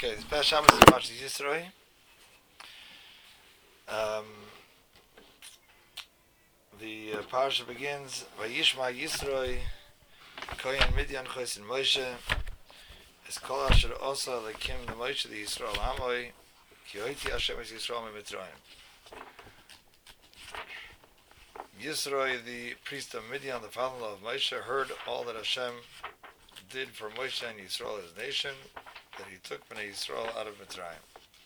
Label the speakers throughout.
Speaker 1: Okay, this past Shabbos is Parshas Yisroi. Um, the parsha begins Vayishma Yisroi Kohen Midyan Chosin Moshe Es Kol Asher Osa Lekim the Moshe the Yisrael Hamoi Ki Hoiti Hashem Es Yisrael MeMitzrayim. Yisroi, the priest of Midian, the father-in-law of Moshe, heard all that Hashem did for Moshe and Yisrael, his nation, that he took Bnei Yisrael out of Mitzrayim.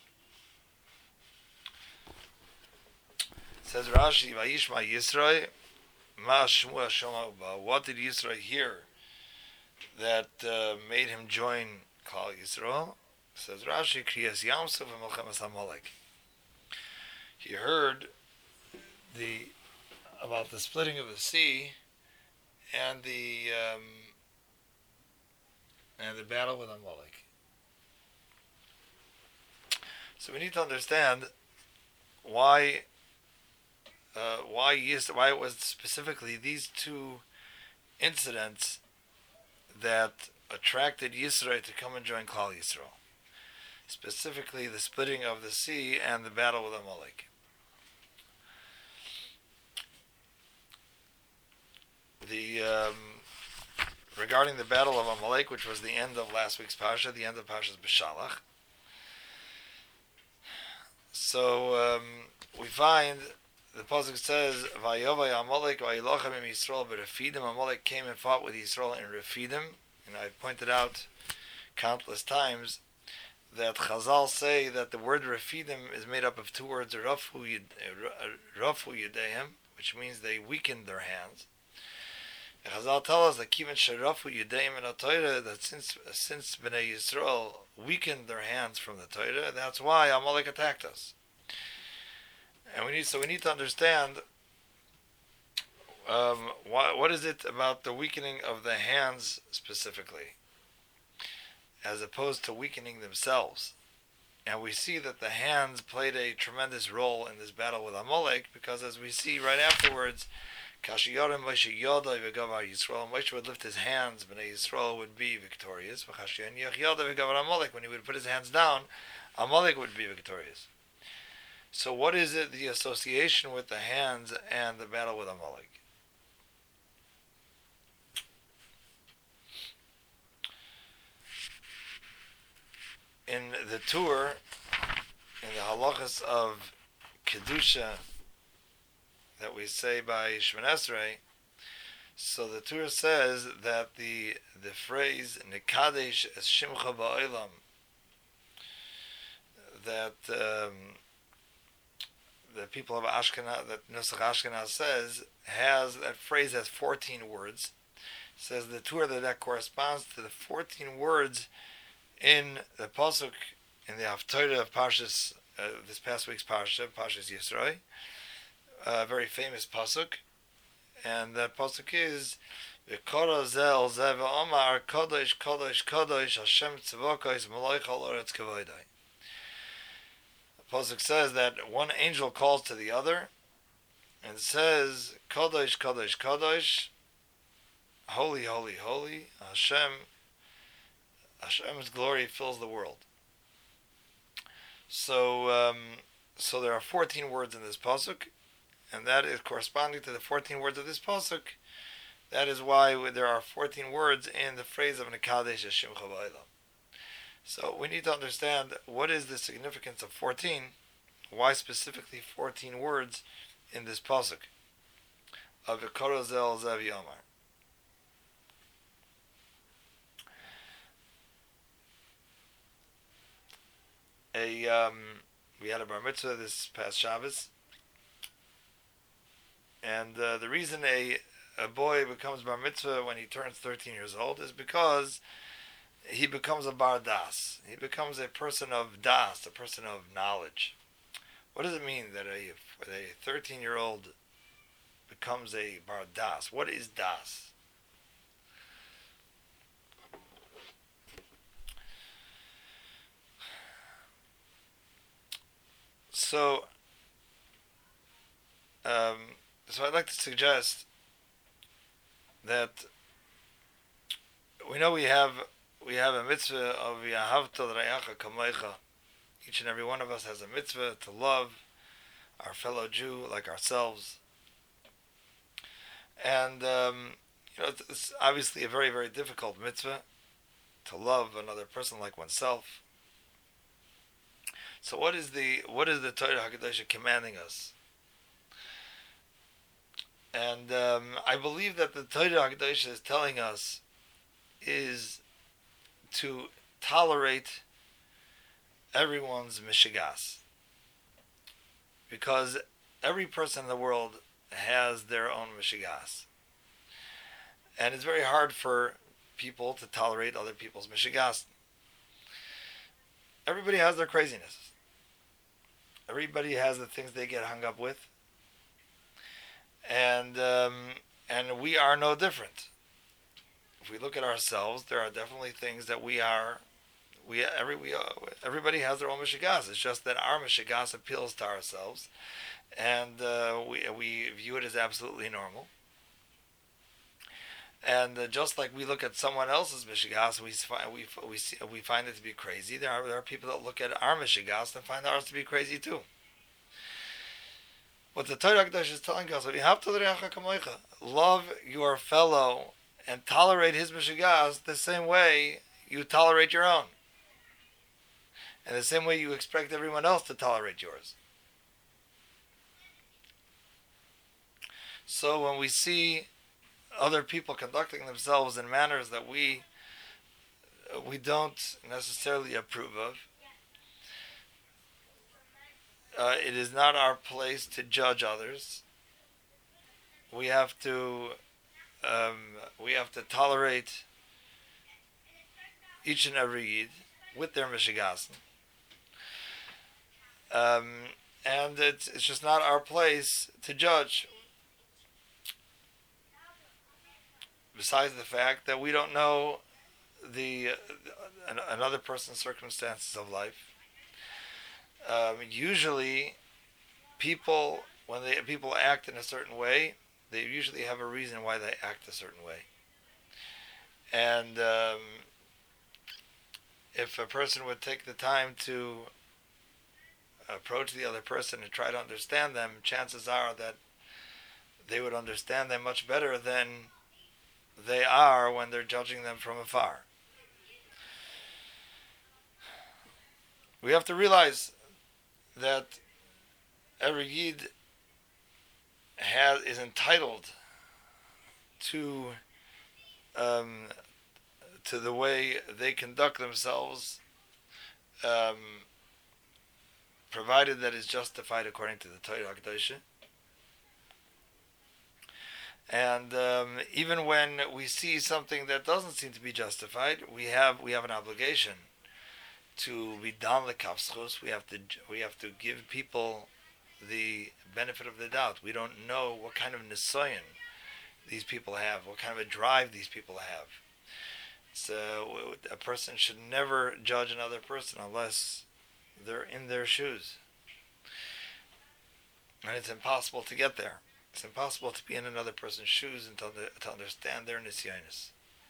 Speaker 1: Says Rashi, Vayishma Yisroi, Ma Shmua Shoma Uba. What did Yisroi hear that made him join Klal Yisrael? Says Rashi, Kriyas Yamsuf and Melchemes HaMolek. He heard about the splitting of the sea and the battle with Amalek. So we need to understand why it was specifically these two incidents that attracted Yisroi to come and join Klal Yisrael. Specifically, the splitting of the sea and the battle with Amalek. Regarding the battle of Amalek, which was the end of last week's parsha, the end of Parshas Beshalach. So we find the pasuk says, "Vayovay Amalek vayilochem im Yisrael beRefidim." Amalek came and fought with Yisrael in Refidim, and I pointed out countless times that Chazal say that the word Refidim is made up of two words, Rafu Yedeim, which means they weakened their hands. Chazal tell us that Kivan Sherafu Yedeim in Torah, that since Bnei Yisrael weakened their hands from the Torah, that's why Amalek attacked us. And we need to understand what is it about the weakening of the hands specifically, as opposed to weakening themselves. And we see that the hands played a tremendous role in this battle with Amalek, because as we see right afterwards, Moshe would lift his hands, Bnei Yisrael would be victorious. When he would put his hands down, Amalek would be victorious. So what is it, the association with the hands and the battle with Amalek? In the tour, in the halachas of Kedusha, that we say by Shemon Esrei, so the Torah says that the phrase Nekadesh es Shimcha Ba'olam, that the people of Ashkenaz, that Nusach Ashkenaz says, that phrase has 14 words. It says the Torah that corresponds to the 14 words in the pasuk in the Haftorah of Parshas this past week's Parshas Yisroi. A very famous pasuk, and that pasuk is V'kora zel zev omar kodesh kodesh kodesh Hashem tzavokos maloich al oretz kavoday. The pasuk says that one angel calls to the other and says, Kodesh kodesh kodesh, holy holy holy, Hashem's glory fills the world. So there are 14 words in this pasuk. And that is corresponding to the 14 words of this pasuk. That is why there are 14 words in the phrase of Nekadesh Shimcha Ba'olam. So we need to understand what is the significance of 14. Why specifically 14 words in this pasuk of V'kora zel zev yomar. We had a bar mitzvah this past Shabbos. And the reason a boy becomes bar mitzvah when he turns 13 years old is because he becomes a bar das. He becomes a person of das, a person of knowledge. What does it mean that a 13-year-old becomes a bar das? What is das? So I'd like to suggest that we know we have we have a mitzvah of Yahavta L'Reacha Kamoicha. Each and every one of us has a mitzvah to love our fellow Jew like ourselves. And, it's obviously a very, very difficult mitzvah to love another person like oneself. So what is the Torah HaKadosh commanding us? And I believe that the Torah HaKadosh is telling us is to tolerate everyone's mishigas. Because every person in the world has their own mishigas. And it's very hard for people to tolerate other people's mishigas. Everybody has their craziness. Everybody has the things they get hung up with. And we are no different. If we look at ourselves, there are definitely things that everybody has their own mishigas. It's just that our mishigas appeals to ourselves, and we view it as absolutely normal. And just like we look at someone else's mishigas, we find it to be crazy. There are people that look at our mishigas and find ours to be crazy too. What the Torah HaKadosh is telling us, love your fellow and tolerate his mishigas the same way you tolerate your own. And the same way you expect everyone else to tolerate yours. So when we see other people conducting themselves in manners that we don't necessarily approve of, it is not our place to judge others. We have to tolerate each and every Yid with their mishigas. And it's just not our place to judge. Besides the fact that we don't know another person's circumstances of life. Usually, people act in a certain way, they usually have a reason why they act a certain way. And if a person would take the time to approach the other person and try to understand them, chances are that they would understand them much better than they are when they're judging them from afar. We have to realize that every Yid is entitled to the way they conduct themselves, provided that is justified according to the Torah HaKadosh. And even when we see something that doesn't seem to be justified, we have an obligation to be dan lekavschus. We have to give people the benefit of the doubt. We don't know what kind of nisayon these people have, what kind of a drive these people have. So a person should never judge another person unless they're in their shoes. And it's impossible to get there. It's impossible to be in another person's shoes and to understand their nisyonis.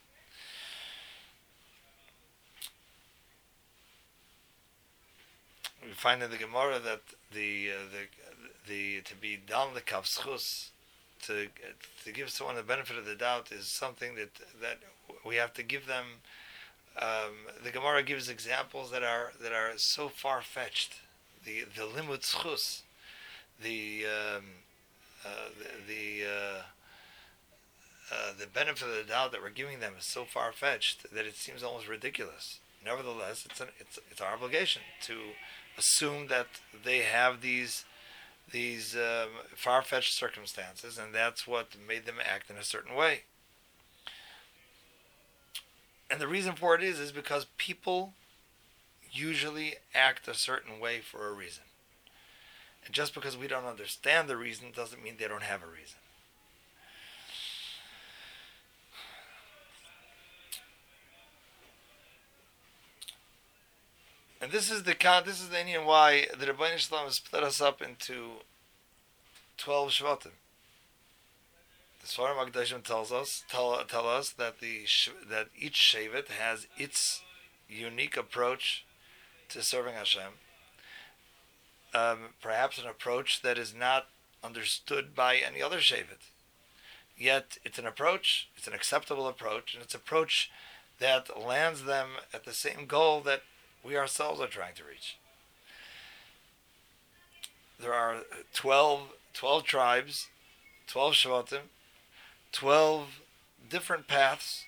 Speaker 1: We find in the Gemara that the to be dal lekavschus, to give someone the benefit of the doubt, is something that we have to give them. The Gemara gives examples that are so far fetched. The limud schus, the benefit of the doubt that we're giving them is so far fetched that it seems almost ridiculous. Nevertheless, it's our obligation to assume that they have these far-fetched circumstances, and that's what made them act in a certain way. And the reason for it is because people usually act a certain way for a reason. And just because we don't understand the reason doesn't mean they don't have a reason. And this is the Indian why the Rebbeinu Shalom split us up into 12 Shvatim. The Sfarim HaKadoshim tell us that that each shevet has its unique approach to serving Hashem. Perhaps an approach that is not understood by any other shevet. Yet it's an approach, it's an acceptable approach, and it's an approach that lands them at the same goal that we ourselves are trying to reach. There are 12 tribes, 12 Shvatim, 12 different paths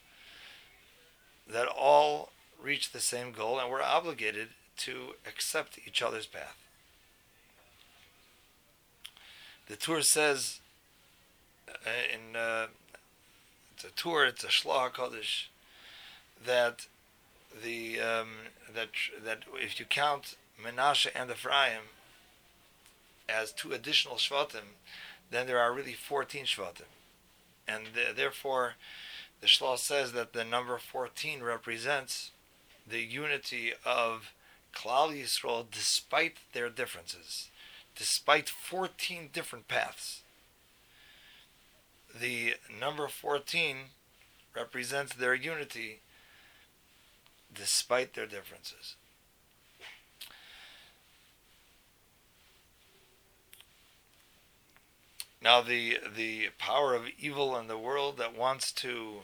Speaker 1: that all reach the same goal, and we're obligated to accept each other's path. The Tur says, it's a Tur, it's a Shloach HaKodesh, that that if you count Menashe and Ephraim as two additional Shvatim, then there are really 14 Shvatim. And therefore, the Shloach says that the number 14 represents the unity of Klal Yisrael despite their differences, despite 14 different paths. The number 14 represents their unity despite their differences. Now the power of evil in the world that wants to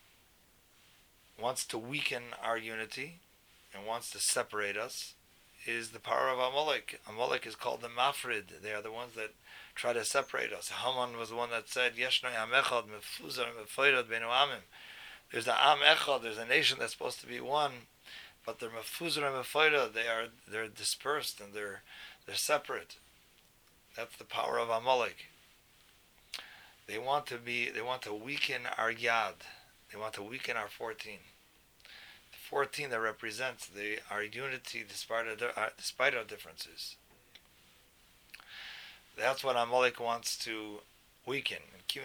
Speaker 1: weaken our unity and wants to separate us is the power of Amalek. Amalek is called the Mafrid. They are the ones that try to separate us. Haman was the one that said, Yeshnoi Am Echad Mefuzar Mefoirad Beinu Amim. There's the Am Echad, there's a nation that's supposed to be one, but they're Mefuzar and Mefoirad. They're dispersed and they're separate. That's the power of Amalek. They want to weaken our Yad. They want to weaken our 14. The 14 that represents our unity despite our differences. That's what Amalek wants to weaken.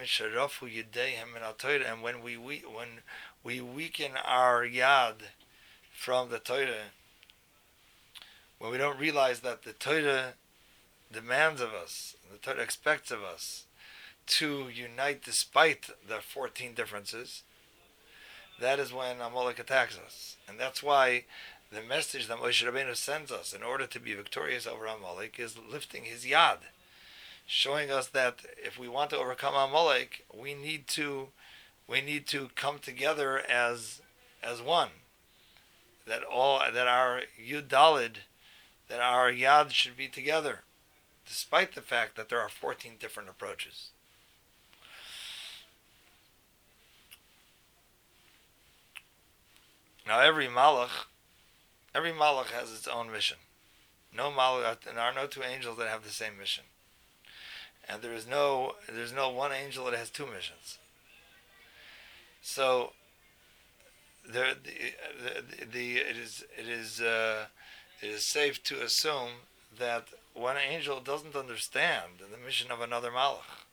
Speaker 1: And when we weaken our Yad from the Torah, when we don't realize that the Torah demands of us, the Torah expects of us, to unite despite the 14 differences, that is when Amalek attacks us. And that's why the message that Moshe Rabbeinu sends us in order to be victorious over Amalek is lifting his Yad, showing us that if we want to overcome Amalek, we need to come together as one. That our Yud Dalid, that our Yad should be together, despite the fact that there are 14 different approaches. Now every malach has its own mission. There are no two angels that have the same mission, and there's no one angel that has two missions. So it is safe to assume that one angel doesn't understand the mission of another malach,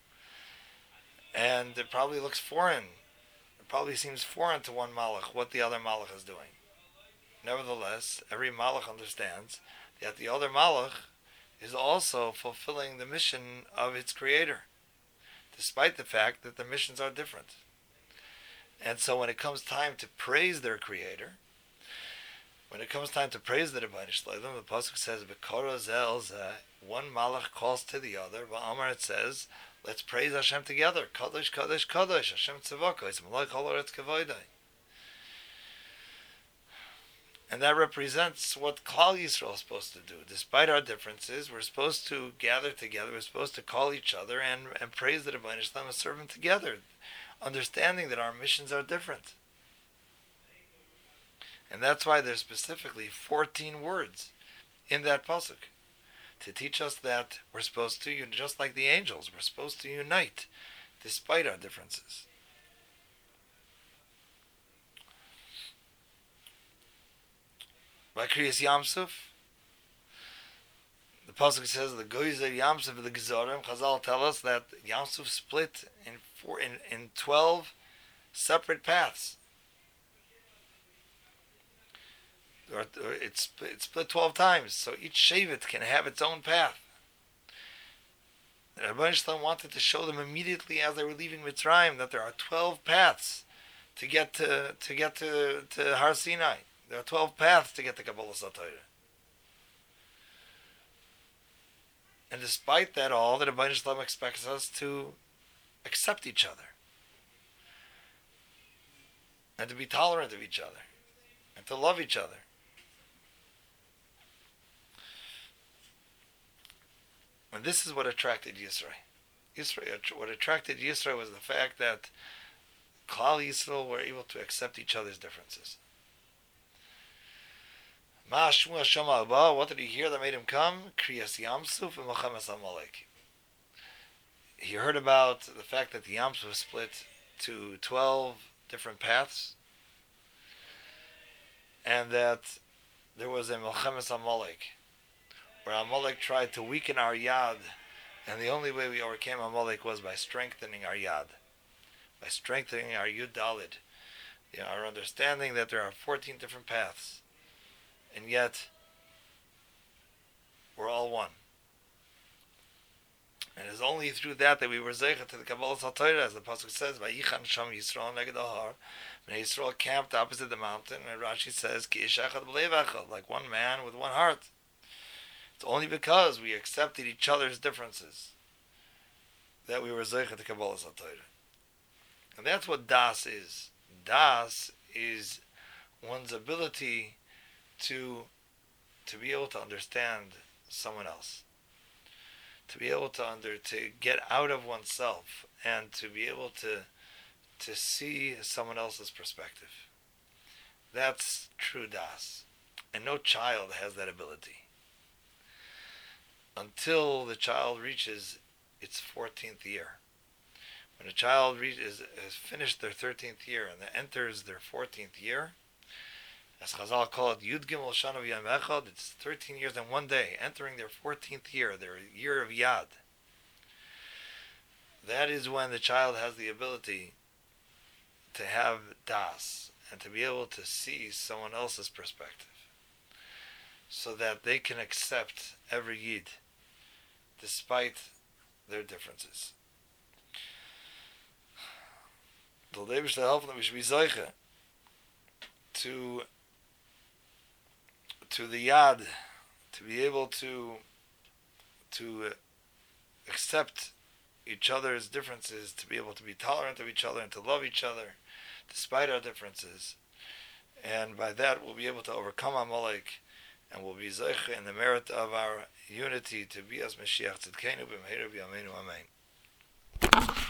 Speaker 1: and it probably looks foreign. Probably seems foreign to one malach what the other malach is doing. Nevertheless, every malach understands that the other malach is also fulfilling the mission of its creator, despite the fact that the missions are different. And so when it comes time to praise their creator, when it comes time to praise the Rebbeinu Shalom, the pasuk says, "B'kora zel zeh," one malach calls to the other. V'amar, it says, let's praise Hashem together. Kadosh, Kadosh, Kadosh, Hashem Tzavakos, Malach Holoretz Kavoidai. And that represents what Klal Yisrael is supposed to do. Despite our differences, we're supposed to gather together, we're supposed to call each other and praise the Rebbeinu Shalom and serve Him together, understanding that our missions are different. And that's why there's specifically 14 words in that pasuk, to teach us that we're supposed to, just like the angels, we're supposed to unite despite our differences. By Kriyas Yamsuf, the pasuk says the Goyzer Yamsuf the Gezorim. Chazal tell us that Yamsuf split in 12 separate paths. It's split 12 times, so each shevet can have its own path. And Rabbi Shalom wanted to show them immediately as they were leaving Mitzrayim that there are 12 paths to get to Har Sinai. There are 12 paths to get to Kabbalah Satorah. And despite that all, the Rabbi Shalom expects us to accept each other. And to be tolerant of each other. And to love each other. And this is what attracted Yisrael. What attracted Yisrael was the fact that Klal Yisrael were able to accept each other's differences. What did he hear that made him come? Kriyas Yamsuf and Milchemes Amalek. He heard about the fact that the Yamsuf was split to 12 different paths, and that there was a Milchemes Amalek, where Amalek tried to weaken our Yad, and the only way we overcame Amalek was by strengthening our Yad, by strengthening our Yud Dalid, our understanding that there are 14 different paths, and yet we're all one. And it's only through that we were zeicha to the Kabbalah Satorah, as the pasuk says, "Vayichan Sham Yisrael neged Har." And Yisrael camped opposite the mountain, and Rashi says, "Ki ish echad b'lev echad," like one man with one heart. It's only because we accepted each other's differences that we were zeicha to Kabbalah Satorah. And that's what das is. Das is one's ability to be able to understand someone else. To be able to get out of oneself and to be able to see someone else's perspective. That's true das. And no child has that ability. Until the child reaches its 14th year. When a child has finished their 13th year and enters their 14th year, as Chazal call it, Yud Gimel Shana V'Yom Echad, it's 13 years and one day, entering their 14th year, their year of Yad. That is when the child has the ability to have das, and to be able to see someone else's perspective, so that they can accept every Yid, despite their differences. The Leibus to help that we should be zeicha to the Yad, to be able to accept each other's differences, to be able to be tolerant of each other and to love each other despite our differences. And by that we'll be able to overcome Amalek, and we'll be zeicha in the merit of our unity to be as Mashiach Tzidkenu b'meiru b'yameinu Amen.